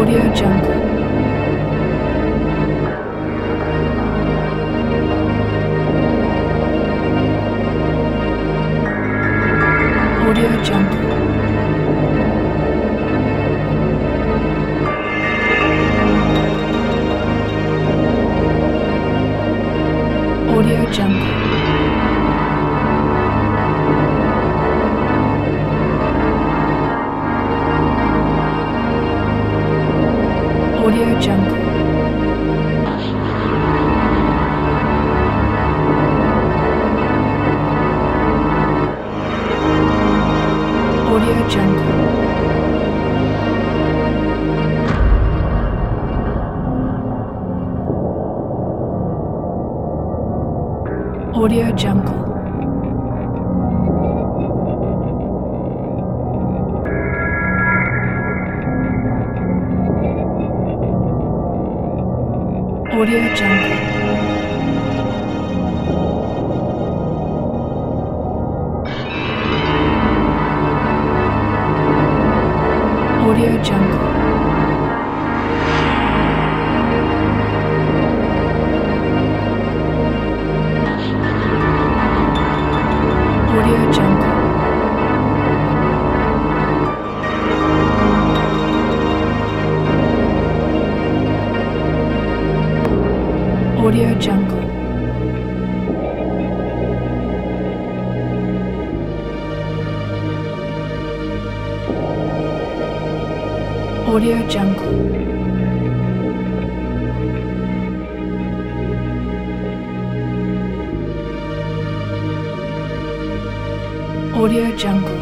Audio Jungle. Audio Jungle. Audio Jungle. Audio Jungle. Audio Jungle. Audio Jungle. Audio Jungle. Audio Jungle. Audio Jungle. Audio Jungle. Audio Jungle. Audio Jungle.